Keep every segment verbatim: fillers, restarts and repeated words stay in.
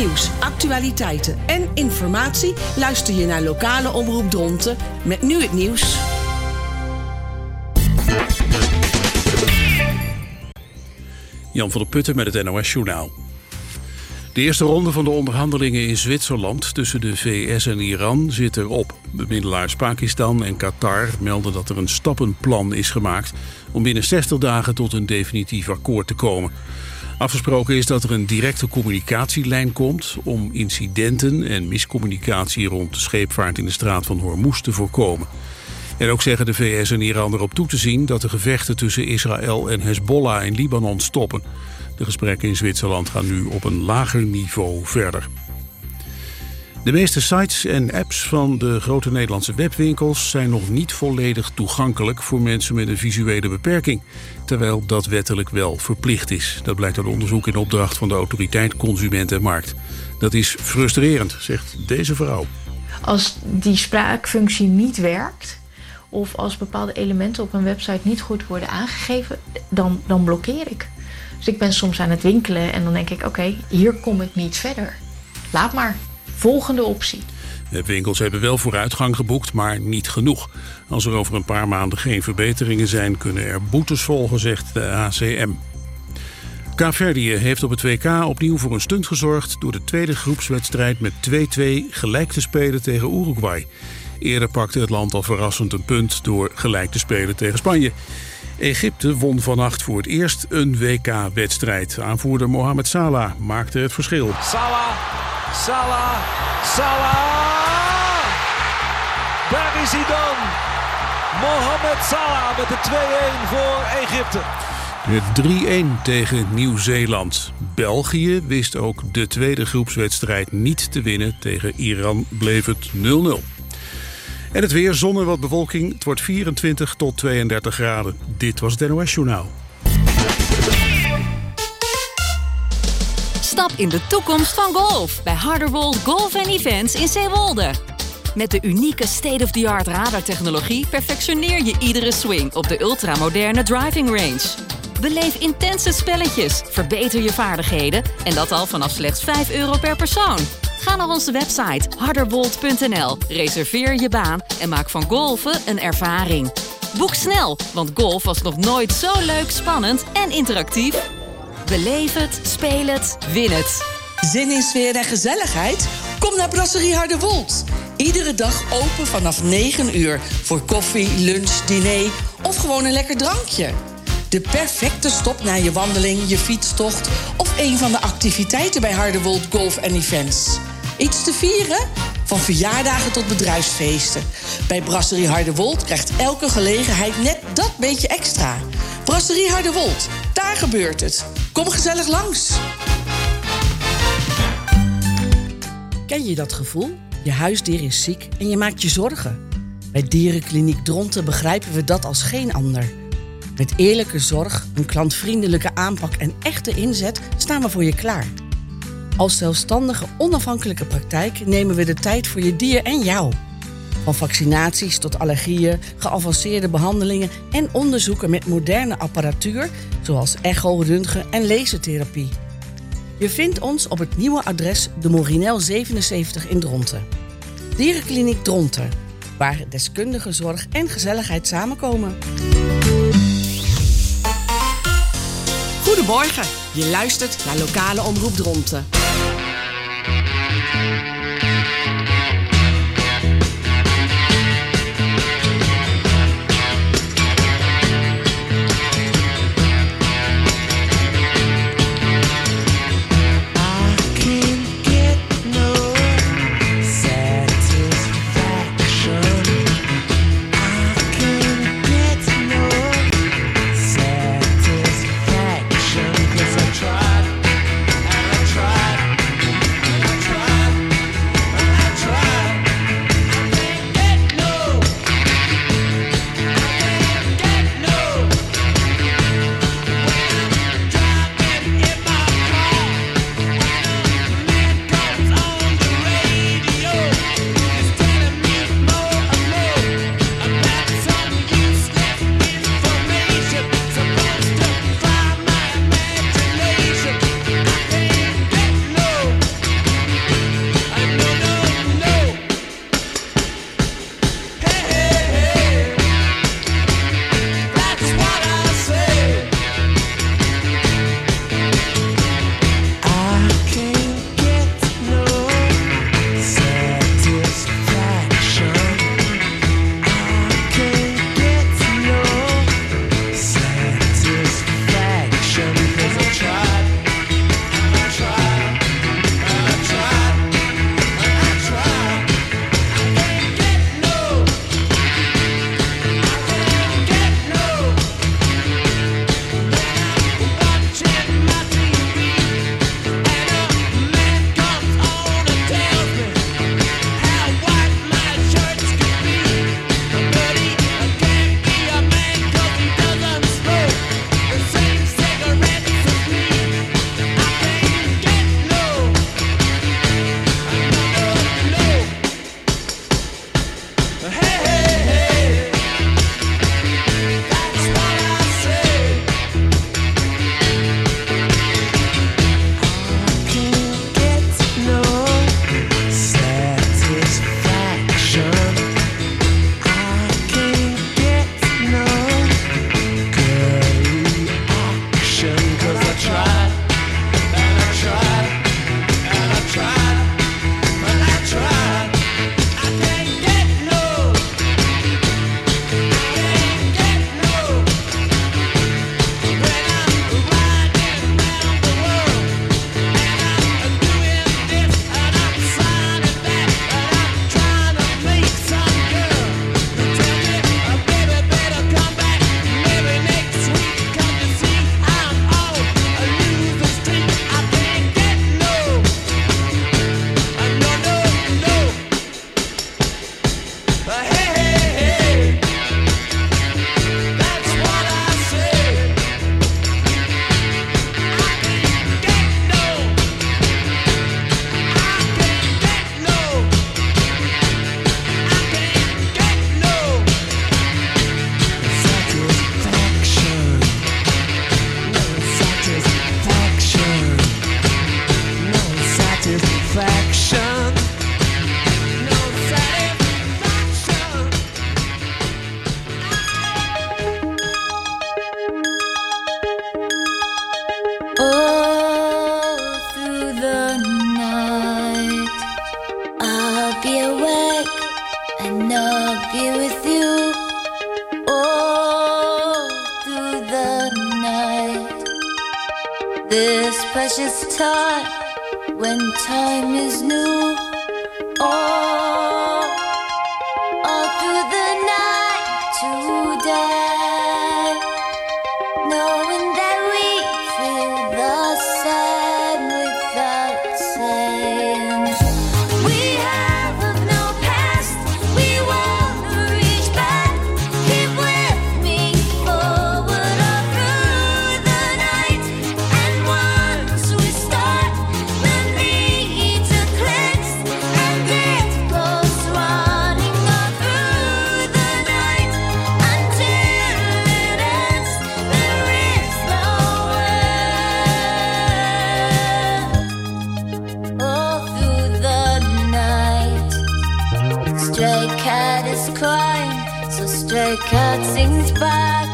nieuws, actualiteiten en informatie luister je naar lokale Omroep Dronten met nu het nieuws. Jan van der Putten met het N O S-journaal. De eerste ronde van de onderhandelingen in Zwitserland tussen de V S en Iran zit erop. Bemiddelaars Pakistan en Qatar melden dat er een stappenplan is gemaakt om binnen zestig dagen tot een definitief akkoord te komen. Afgesproken is dat er een directe communicatielijn komt om incidenten en miscommunicatie rond de scheepvaart in de straat van Hormuz te voorkomen. En ook zeggen de V S en Iran erop toe te zien dat de gevechten tussen Israël en Hezbollah in Libanon stoppen. De gesprekken in Zwitserland gaan nu op een lager niveau verder. De meeste sites en apps van de grote Nederlandse webwinkels zijn nog niet volledig toegankelijk voor mensen met een visuele beperking, terwijl dat wettelijk wel verplicht is. Dat blijkt uit onderzoek in opdracht van de Autoriteit Consument en Markt. Dat is frustrerend, zegt deze vrouw. Als die spraakfunctie niet werkt, of als bepaalde elementen op een website niet goed worden aangegeven, dan, dan blokkeer ik. Dus ik ben soms aan het winkelen en dan denk ik, oké, okay, hier kom ik niet verder. Laat maar. Volgende optie. Webwinkels hebben wel vooruitgang geboekt, maar niet genoeg. Als er over een paar maanden geen verbeteringen zijn, kunnen er boetes volgen, zegt de A C M. Kaapverdië heeft op het W K opnieuw voor een stunt gezorgd door de tweede groepswedstrijd met twee-twee gelijk te spelen tegen Uruguay. Eerder pakte het land al verrassend een punt door gelijk te spelen tegen Spanje. Egypte won vannacht voor het eerst een W K-wedstrijd. Aanvoerder Mohamed Salah maakte het verschil. Salah, Salah, Salah! Daar is hij dan! Mohamed Salah met de twee-een voor Egypte. Het drie-een tegen Nieuw-Zeeland. België wist ook de tweede groepswedstrijd niet te winnen. Tegen Iran bleef het nul nul. En het weer, zon en wat bewolking. Het wordt vierentwintig tot tweeëndertig graden. Dit was het N O S-journaal. Stap in de toekomst van golf bij Harderwold Golf and Events in Zeewolde. Met de unieke state-of-the-art radartechnologie perfectioneer je iedere swing op de ultramoderne driving range. Beleef intense spelletjes, verbeter je vaardigheden en dat al vanaf slechts vijf euro per persoon. Ga naar onze website harderwold punt n l, reserveer je baan en maak van golfen een ervaring. Boek snel, want golf was nog nooit zo leuk, spannend en interactief. Beleef het, speel het, win het. Zin in sfeer en gezelligheid? Kom naar Brasserie Harderwold. Iedere dag open vanaf negen uur voor koffie, lunch, diner of gewoon een lekker drankje. De perfecte stop na je wandeling, je fietstocht of een van de activiteiten bij Harderwold Golf and Events. Iets te vieren? Van verjaardagen tot bedrijfsfeesten. Bij Brasserie Harderwold krijgt elke gelegenheid net dat beetje extra. Brasserie Harderwold, daar gebeurt het. Kom gezellig langs. Ken je dat gevoel? Je huisdier is ziek en je maakt je zorgen. Bij Dierenkliniek Dronten begrijpen we dat als geen ander. Met eerlijke zorg, een klantvriendelijke aanpak en echte inzet staan we voor je klaar. Als zelfstandige, onafhankelijke praktijk nemen we de tijd voor je dier en jou. Van vaccinaties tot allergieën, geavanceerde behandelingen en onderzoeken met moderne apparatuur, zoals echo, röntgen en lasertherapie. Je vindt ons op het nieuwe adres de Morinel zevenenzeventig in Dronten. Dierenkliniek Dronten, waar deskundige zorg en gezelligheid samenkomen. Goedemorgen, je luistert naar lokale Omroep Dronten. Tried, and I tried. All through the night I'll be awake and I'll be with you. All through the night, this precious time when time is new. All, all through the night today, knowing that we feel the same without saying. We have no past, we won't reach back. Keep with me forward all through the night. And once we start, the need to cleanse, and it goes running all through the night until it ends. There is no end. All through the night, stray cat is crying, so stray cat sings back.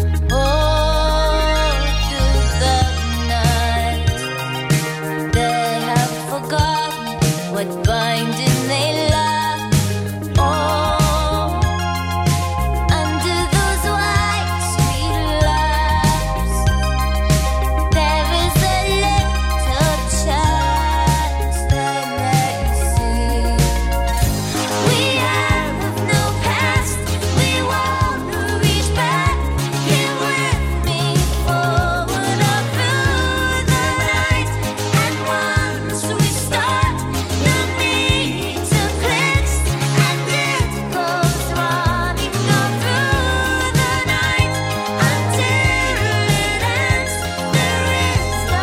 All through the night, they have forgotten what binding they lack. Oh, under those white sweet laps, there is a little chance they may see. We have no past, we won't reach back. Here with me forward all through the night. And once we start, no need to cleanse, and it goes running all through the night until it ends. There is no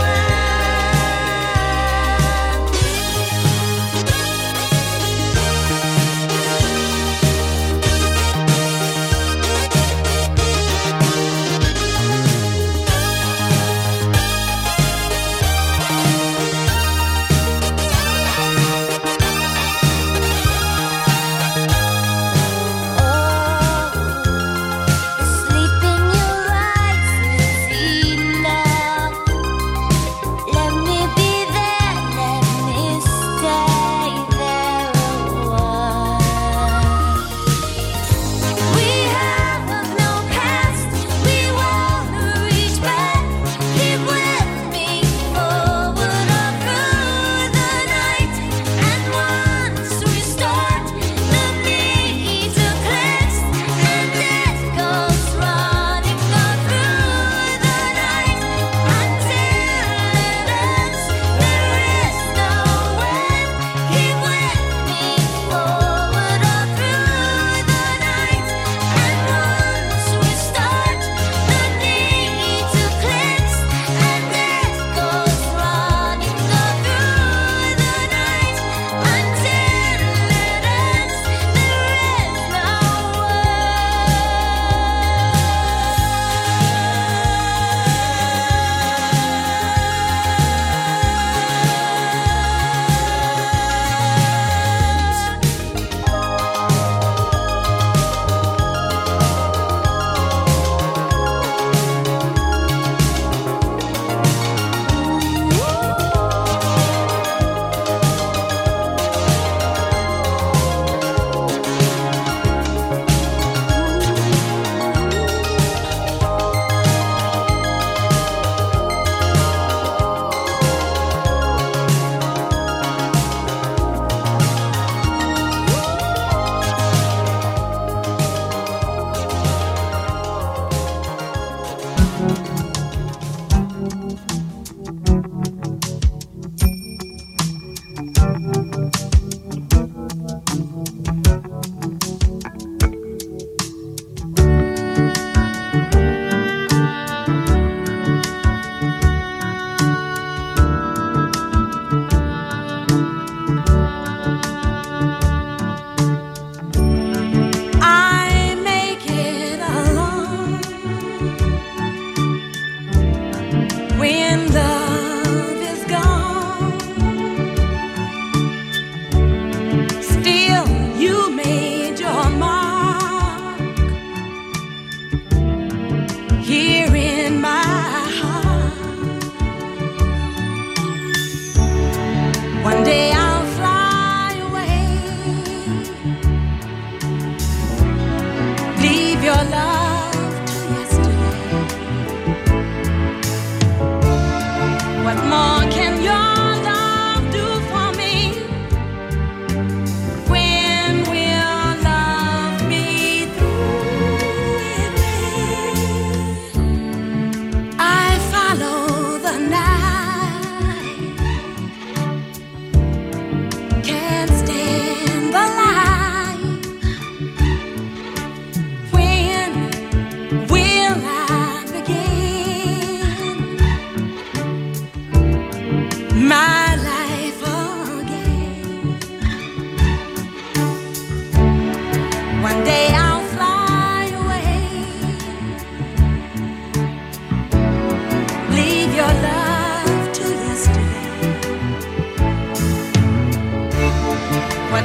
sleep in your eyes is enough. Let me be there, let me stay there a while. We have no past, we won't reach back. Keep with me forward all through the night. And once we start, the need to cleanse, and it goes running all through the night until it ends. There is no end. Keep with me forward all through the night. And once we start, the need to cleanse, and it goes running all through the night until it ends. There is no I make it alone when love is gone. Still, you made your mark here in my heart.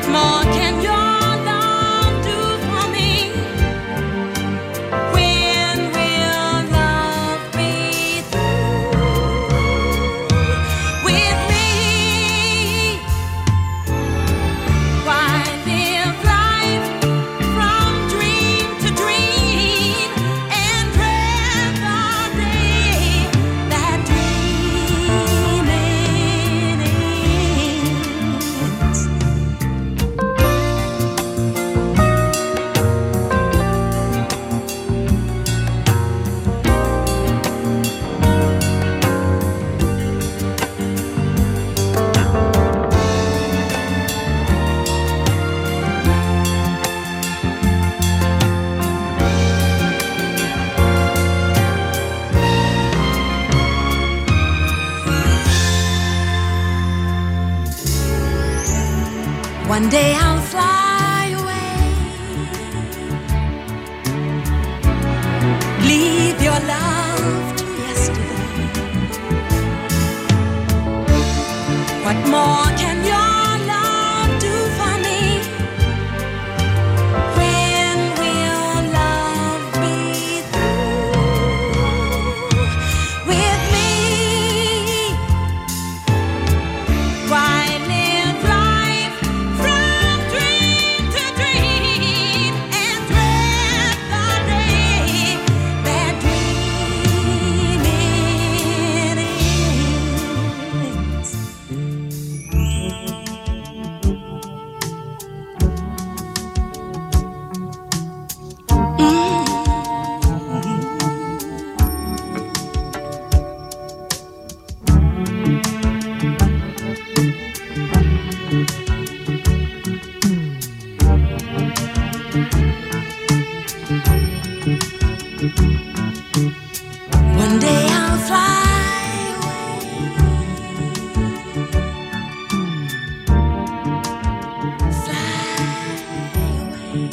What more can your love do for me? When will love be through with me? Why live life from dream to dream and dread the day that dreaming ends? One day I'll fly away, leave your love to yesterday. What more can your love do for me? When will love be through with me? Why live life from dream to dream and dread the day that dreaming ends? One day I'll fly away, fly away.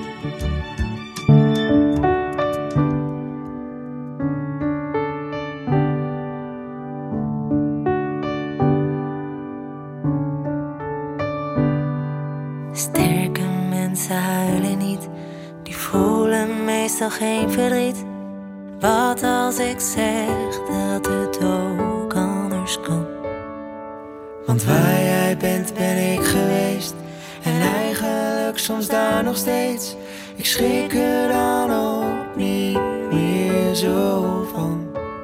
Sterke mensen huilen niet, die voelen meestal geen verdriet. Wat als ik zeg dat het ook anders kan? Want waar jij bent ben ik geweest, en eigenlijk soms daar nog steeds. Ik schrik er dan ook niet meer zo van.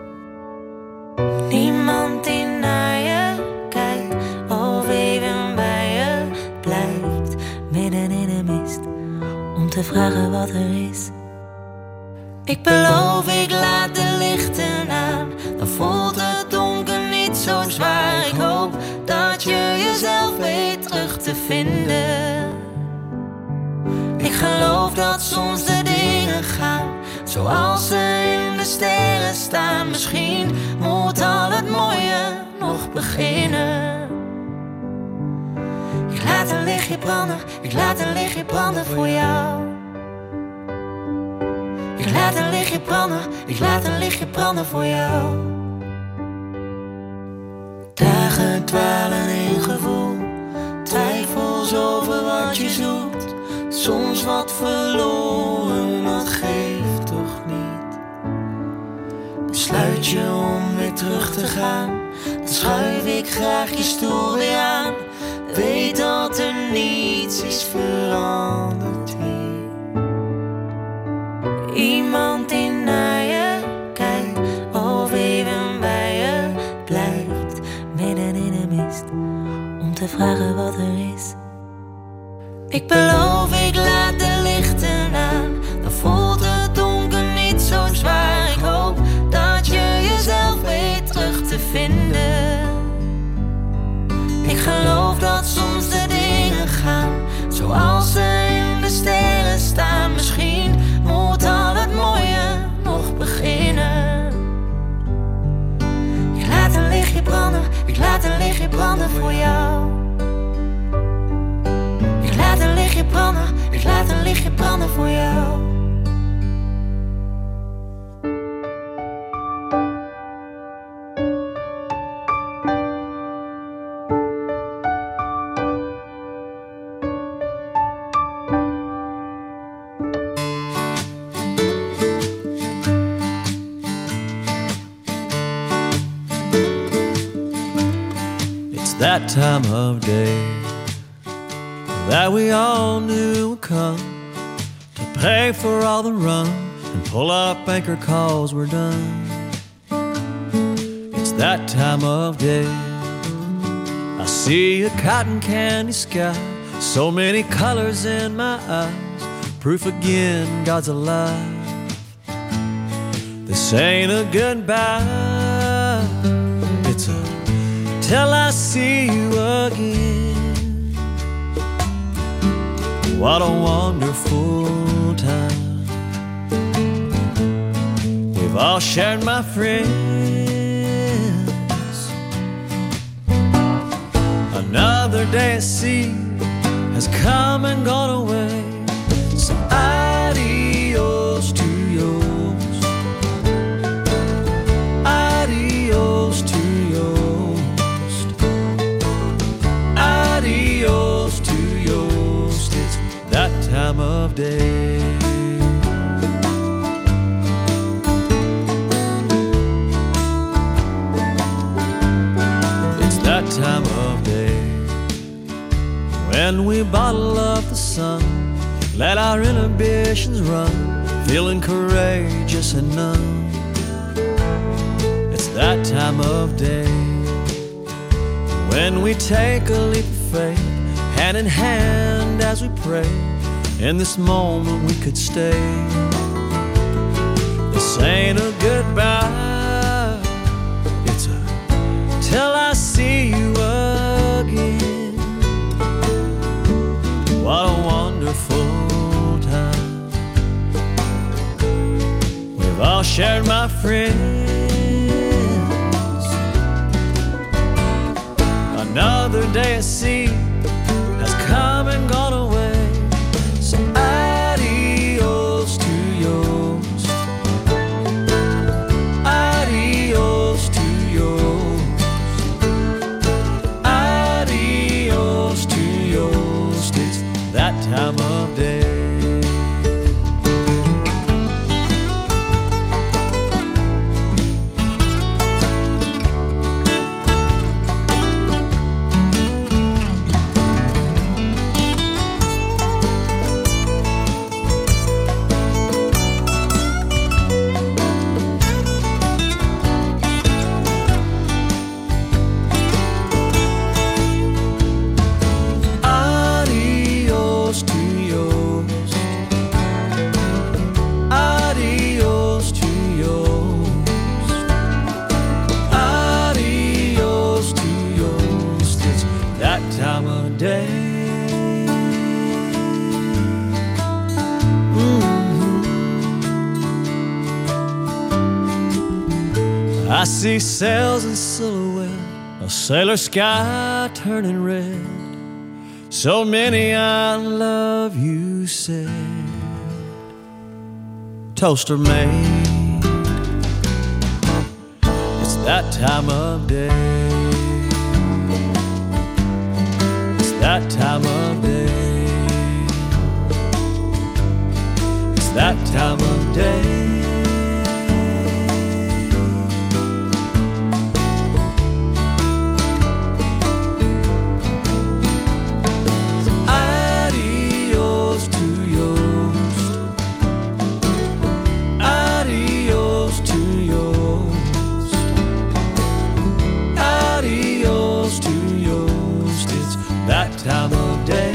Niemand die naar je kijkt of even bij je blijft, midden in de mist, om te vragen wat er is. Ik beloof, ik laat de lichten aan, dan voelt het donker niet zo zwaar. Ik hoop dat je jezelf weet terug te vinden. Ik geloof dat soms de dingen gaan zoals ze in de sterren staan. Misschien moet al het mooie nog beginnen. Ik laat een lichtje branden, ik laat een lichtje branden voor jou. Ik laat een lichtje branden, ik laat een lichtje branden voor jou. Dagen dwalen in gevoel, twijfels over wat je zoekt. Soms wat verloren, dat geeft toch niet. Besluit je om weer terug te gaan, dan schuif ik graag je stoel weer aan. Weet dat er niets is veranderd hier. Iemand die naar je kijkt of even bij je blijft, midden in de mist, om te vragen wat er is. Ik beloof, ik laat de lichten aan, dan voelt het donker niet zo zwaar. Ik hoop dat je jezelf weet terug te vinden. Ik geloof dat soms de dingen gaan zoals ze in de sterren staan. Misschien moet al het mooie nog beginnen. Ik laat een lichtje branden, ik laat een lichtje branden voor jou. Ik laat een lichtje branden, ik laat een lichtje branden voor jou. that time of day that we all knew would come to pay for all the rum and pull up anchor 'cause we're done. It's that time of day. I see a cotton candy sky, so many colors in my eyes, proof again God's alive. This ain't a goodbye, it's a till I see you again. What a wonderful time we've all shared, my friends. Another day at sea has come and gone away, so adios to yours, adios to yours, adios to yours. It's that time of day. It's that time of day when we bottle up the sun, let our inhibitions run, feeling courageous and numb. It's that time of day when we take a leap of faith, hand in hand as we pray. In this moment we could stay. This ain't a goodbye, it's a till I see you again. What a wonderful time we've all shared, my friends. Another day at sea has come and gone away, so adios to yours, adios to yours, adios to yours. It's that time of day. I see sails in silhouette, a sailor sky turning red. So many I love you said. Toaster made. It's that time of day. It's that time of day. It's that time of day. Time of day.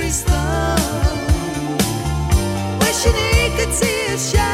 every stone, wishing he could see us shine.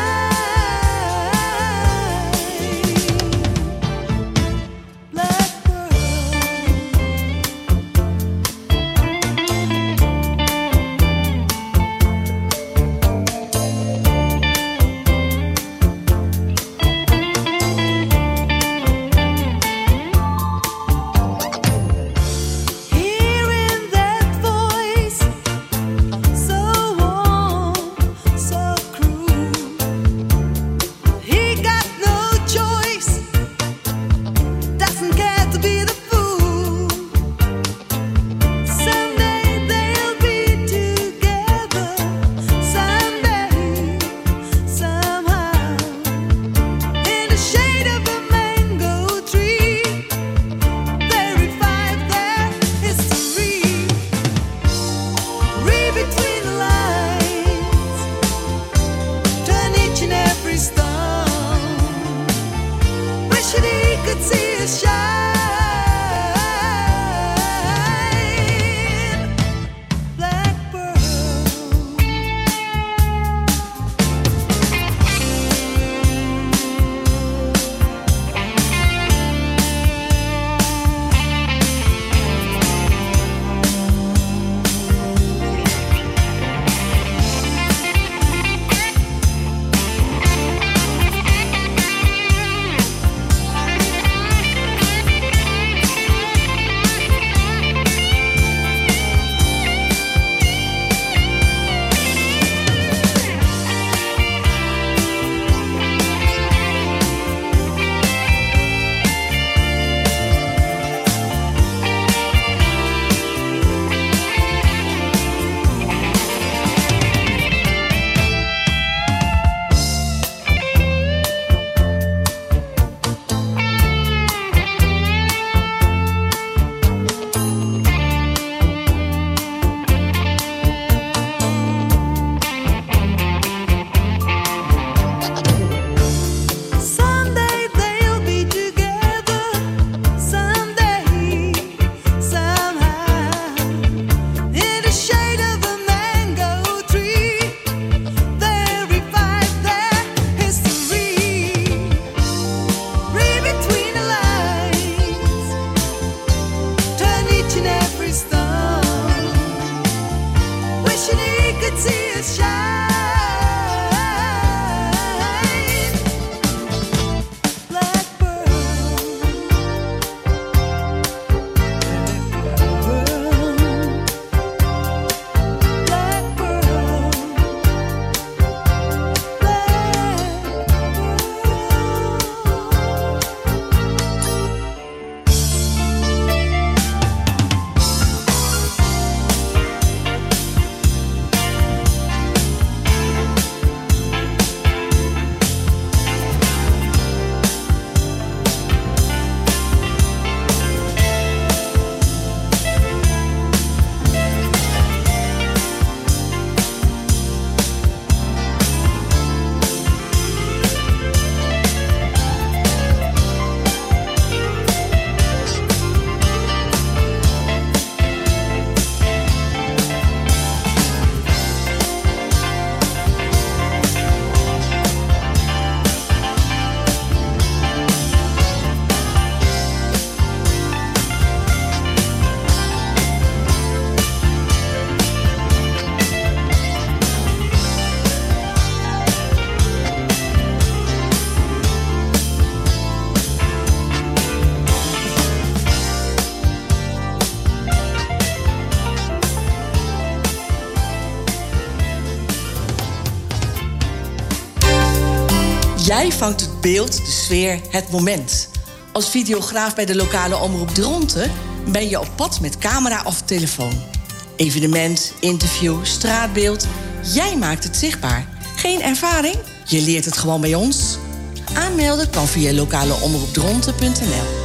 Jij vangt het beeld, de sfeer, het moment. Als videograaf bij de lokale omroep Dronten ben je op pad met camera of telefoon. Evenement, interview, straatbeeld. Jij maakt het zichtbaar. Geen ervaring? Je leert het gewoon bij ons. Aanmelden kan via lokaleomroepdronten punt n l.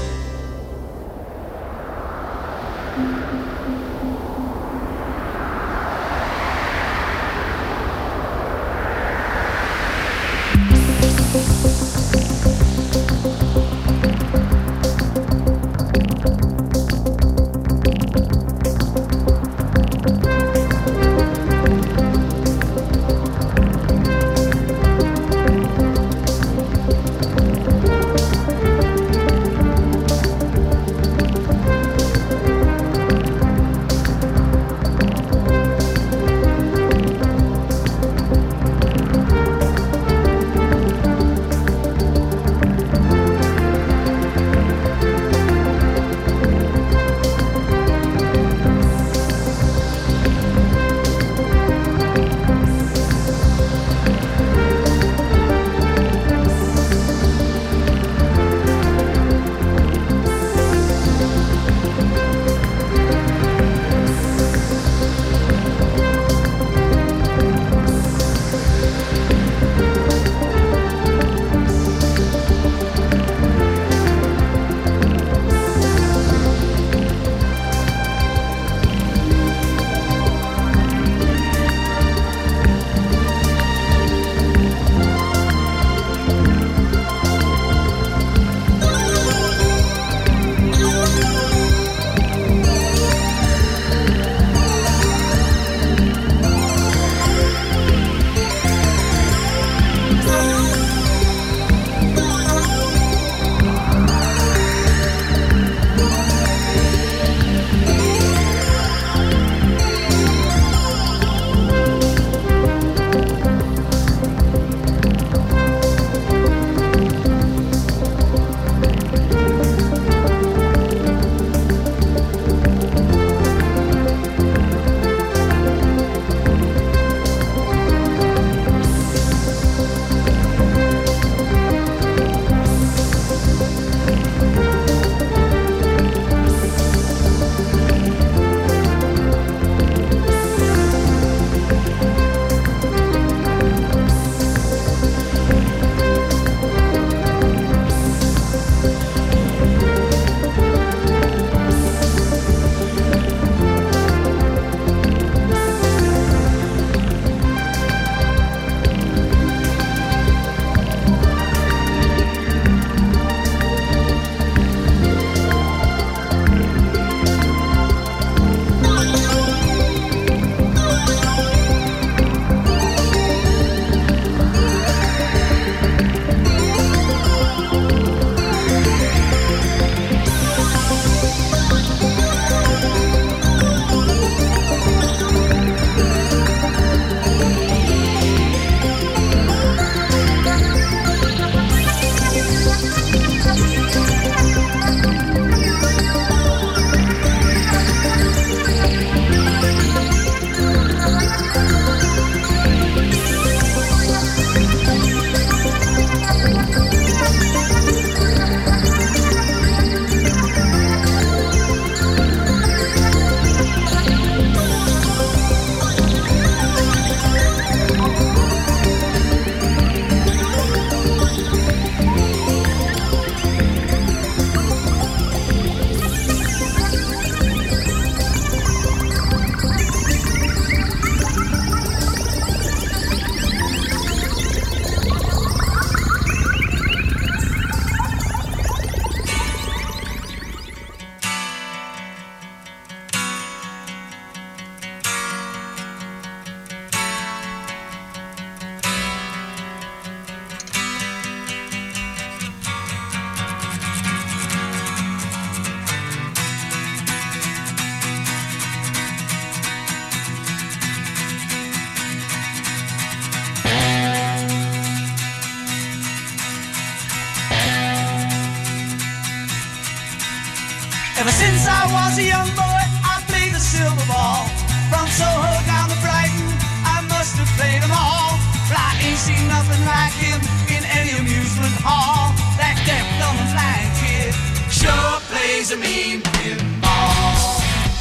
was a young boy, I played the silver ball. From Soho down to Brighton, I must have played them all. But I ain't seen nothing like him in any amusement hall. That deaf, dumb and blind kid sure plays a mean pinball.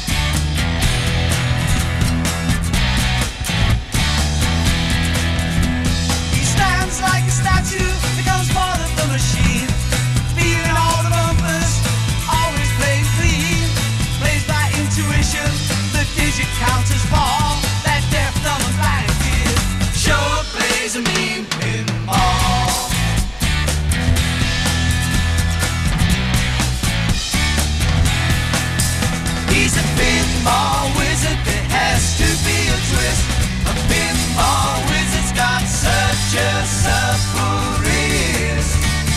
He stands like a statue, becomes part of the machine. Feeling all the bumpers, always playing clean. Plays by intuition, the digit counters fall. That deaf, dumb and blind kid sure plays a mean pinball. He's a pinball wizard, there has to be a twist. A pinball wizard's got such a supple wrist.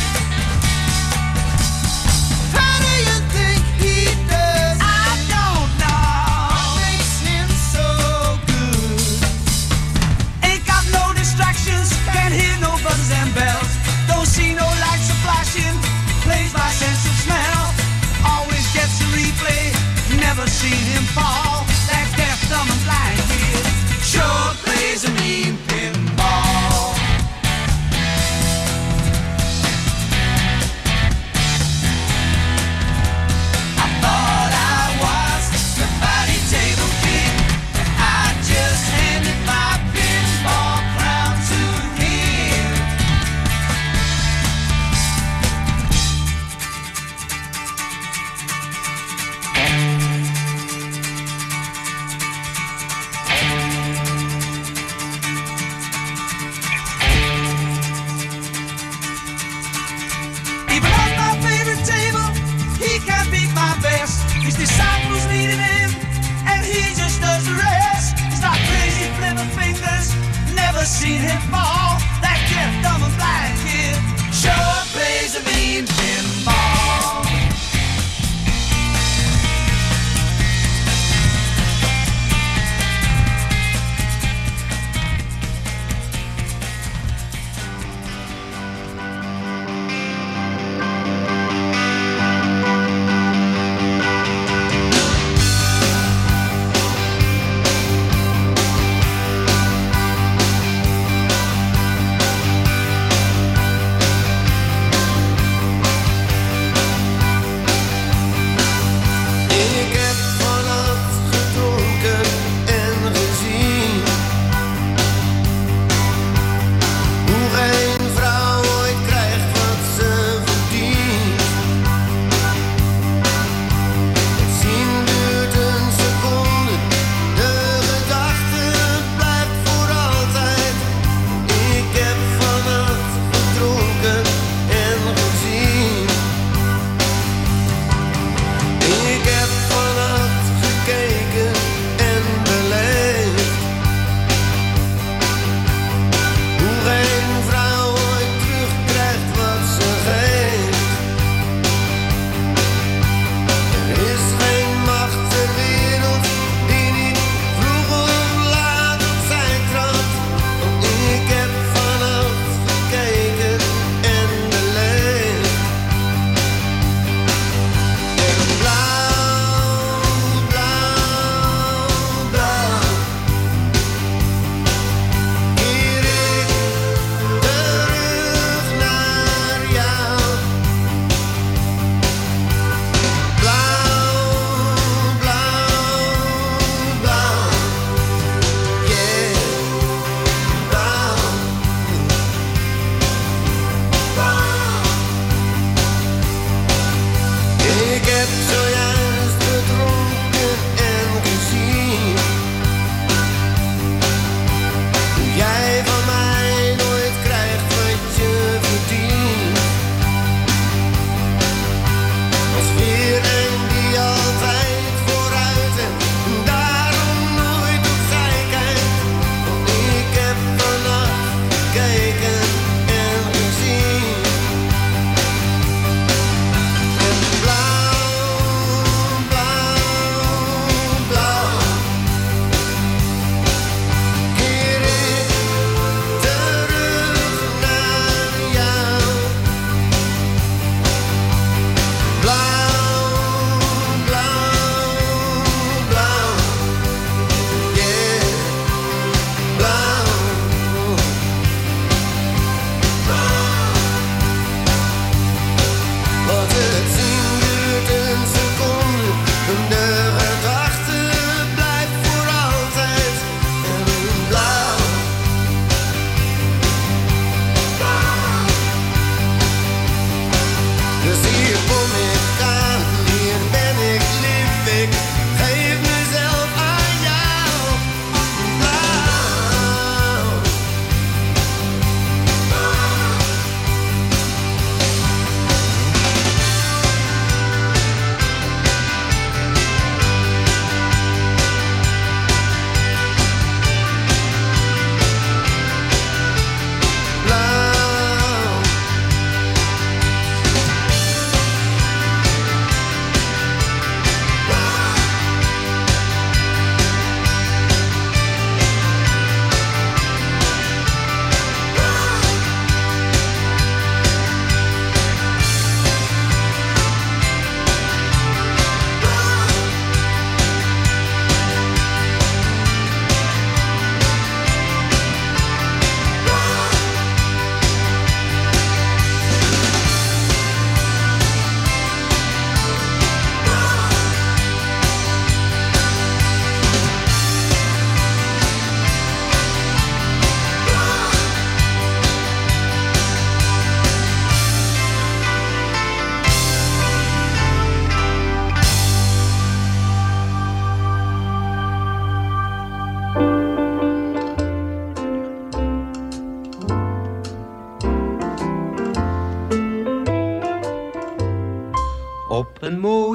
How do you think he does? I don't know. What makes him so good? Ain't got no distractions, can't hear no buzzes and bells. Don't see no lights are flashing, plays by sense of smell. Always gets a replay, never seen him fall. That deaf, dumb and blind kid sure plays a mean pinball. I thought I was the body table king, and I just handed my pinball crown to him. Even on my favorite table, he can't beat my best. His disciples needed him, and he just does the rest. He's not crazy, flipper fingers, never seen him fall. That deaf, dumb and blind kid sure plays a mean pinball.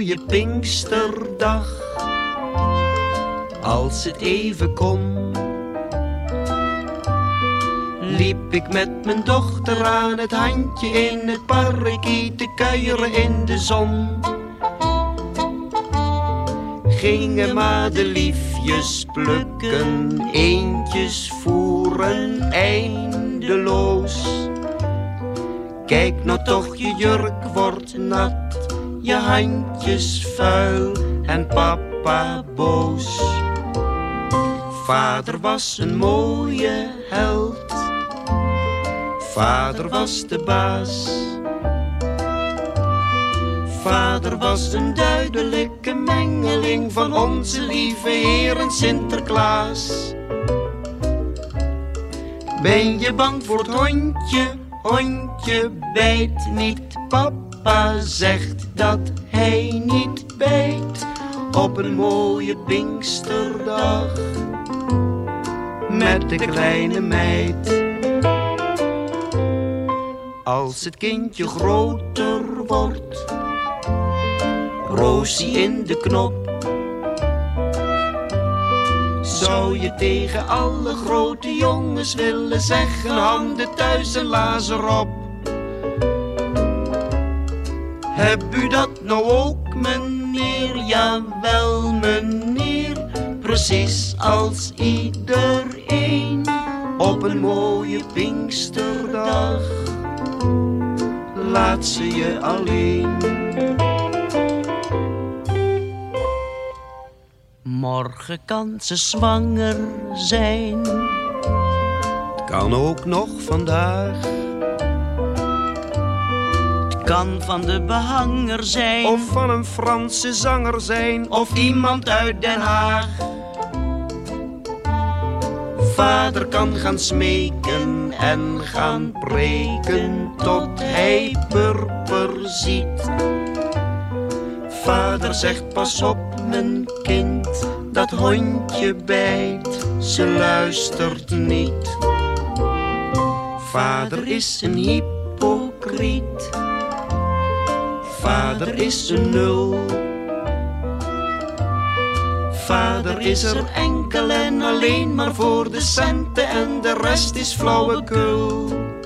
mooie Pinksterdag. Als het even kon, liep ik met mijn dochter aan het handje in het parkie te kuieren in de zon. Gingen madeliefjes plukken, eendjes voeren eindeloos. Kijk nou toch, je jurk wordt nat, je handjes vuil en papa boos. Vader was een mooie held, vader was de baas. Vader was een duidelijke mengeling van onze lieve Heer en Sinterklaas. Ben je bang voor het hondje? Hondje bijt niet. Papa zegt dat hij niet bijt. Op een mooie Pinksterdag met de kleine meid. Als het kindje groter wordt, Roosie in de knop, zou je tegen alle grote jongens willen zeggen: handen thuis en lazen op. Heb u dat nou ook, meneer? Jawel, meneer. Precies als iedereen op een mooie Pinksterdag. Laat ze je alleen. Morgen kan ze zwanger zijn. Het kan ook nog vandaag. Het kan van de behanger zijn, of van een Franse zanger zijn, of iemand uit Den Haag. Vader kan gaan smeken en gaan preken tot hij purper ziet. Vader zegt: pas op mijn kind, dat hondje bijt, ze luistert niet. Vader is een hypocriet, vader is een nul. Vader is er enkel en alleen maar voor de centen en de rest is flauwekul.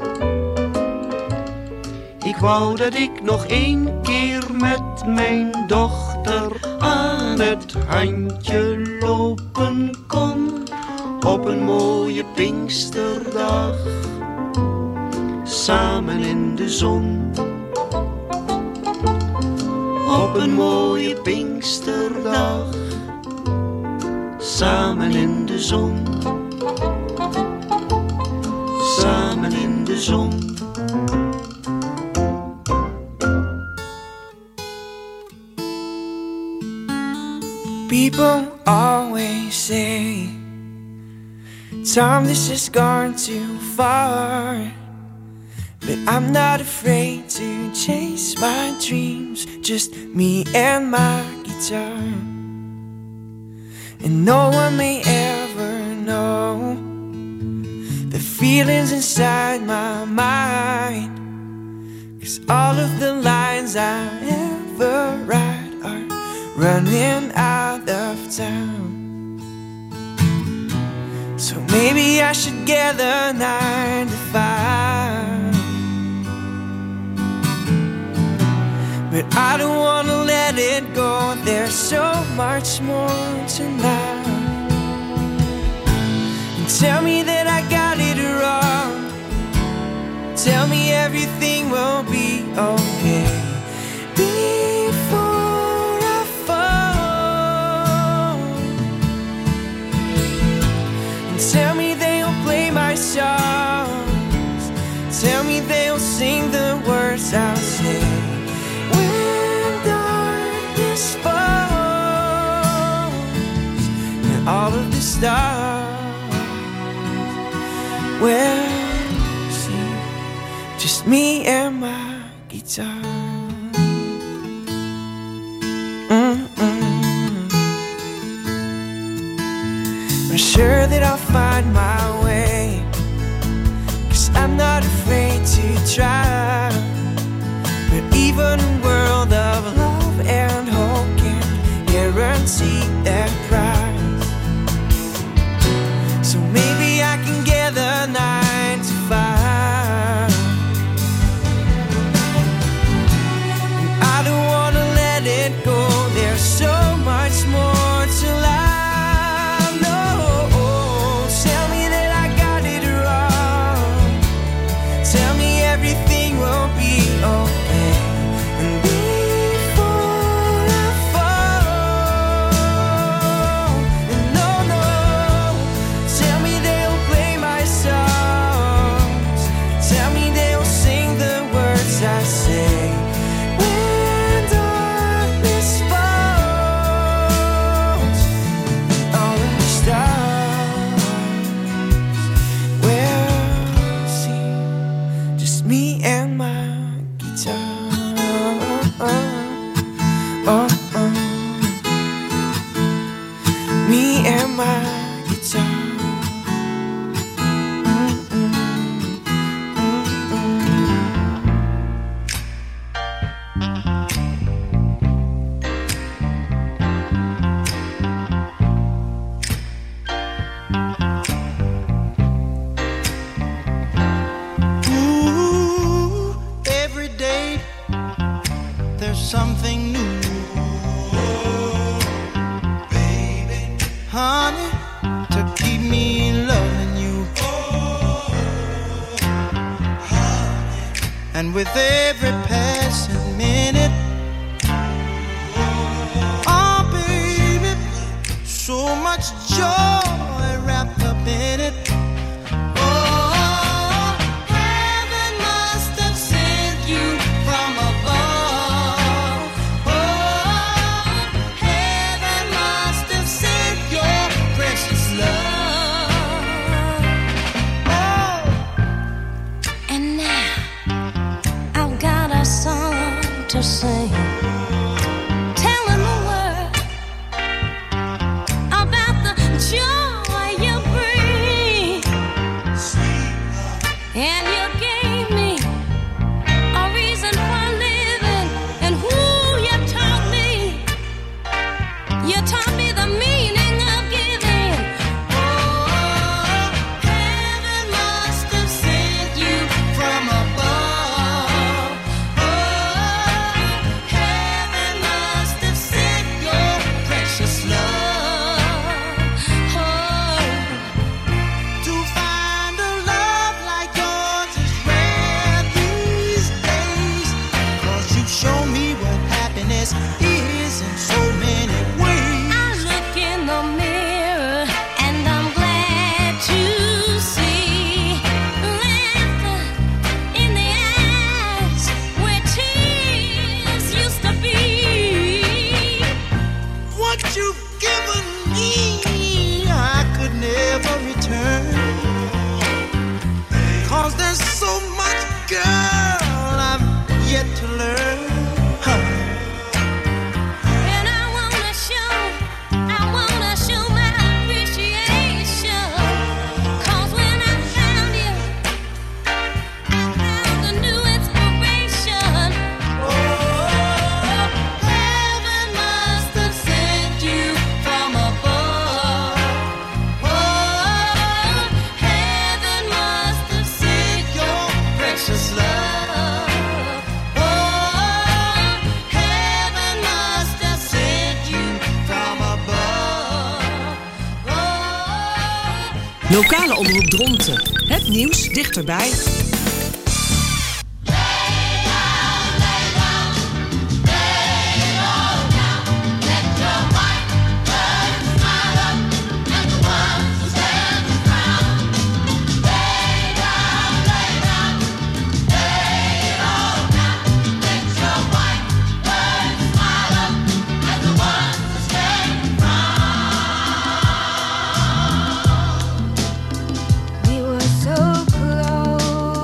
Ik wou dat ik nog één keer met mijn dochter aan het handje lopen kon. Op een mooie Pinksterdag, samen in de zon. Op een mooie Pinksterdag, samen in de zon. Samen in de zon. People always say, Tom, this has gone too far. But I'm not afraid to chase my dreams, just me and my guitar. And no one may ever know the feelings inside my mind, 'cause all of the lines I ever write are running out of town. So maybe I should get a nine to five, but I don't wanna let it go. There's so much more tonight. And tell me that I got it wrong. Tell me everything will be okay before I fall. And tell me they'll play my songs. Tell me they'll sing the words I'll say. All of the stars will see just me and my guitar. Mm-mm. I'm sure that I'll find my way, 'cause I'm not afraid to try. But even a world of love and hope see their price. So maybe I can get the nine to five. And I don't wanna let it go. There's so much more to life. No, tell me that I got it wrong. Tell me everything will be okay. And before I fall, and no, no, tell me they'll play my songs. Tell me they'll sing the words I say. When darkness falls, all of the stars will see just me and my guitar. Oh, oh. Me and my guitar. Ooh, every day there's something new. Baby, honey, to keep me loving you. And with every passing minute, oh baby, so much joy wrapped up in it. Oh, heaven must have sent you from above. Oh, heaven must have sent your precious love. Oh, And now I've got a song to sing, telling the world about the joy you bring. And you gave me a reason for living, and who you taught me. You taught me the meaning of giving. oh, heaven must have sent you from above. Oh, heaven must have sent your precious love. Oh, to find a love like yours is rare these days. 'Cause you show me what happiness is in so many ways. I look in the mirror and I'm glad to see laughter in the eyes where tears used to be. What you've given me, I could never return. 'Cause there's so much, girl, I've yet to learn. Huh. And I wanna show, I wanna show my appreciation. 'Cause when I found you, I found a new inspiration. Oh, heaven must have sent you from above. Oh, heaven must have sent your precious love. Oh, heaven must have sent you from above. Oh, Lokale omroep Dronten. Het nieuws dichterbij. We were so close.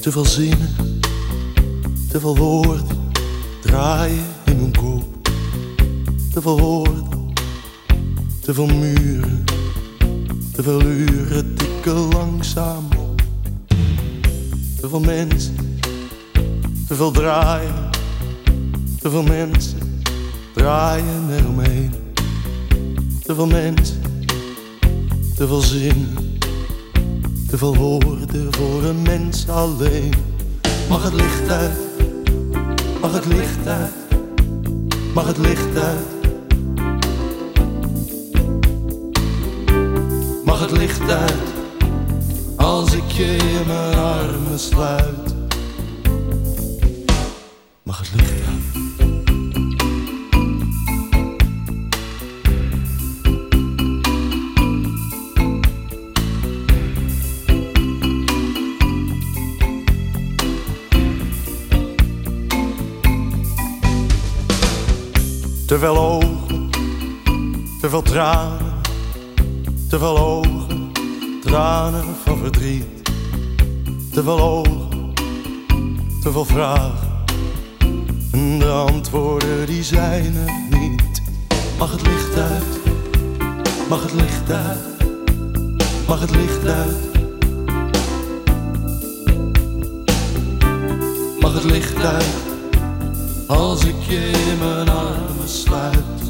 Te veel zinnen, te veel woorden draaien in mijn kop. Te veel woorden, te veel muren, te veel uren tikken langzaam op. Te veel mensen, te veel draaien, te veel mensen draaien eromheen. Te veel mensen, te veel zinnen, te veel woorden voor een mens alleen. Mag het licht uit, mag het licht uit, mag het licht uit. Mag het licht uit, als ik je in mijn armen sluit. Mag het licht uit. Te veel ogen, te veel tranen, te veel ogen, tranen van verdriet. Te veel ogen, te veel vragen, en de antwoorden die zijn er niet. Mag het licht uit, mag het licht uit, mag het licht uit. Mag het licht uit, als ik je in mijn armen sluit.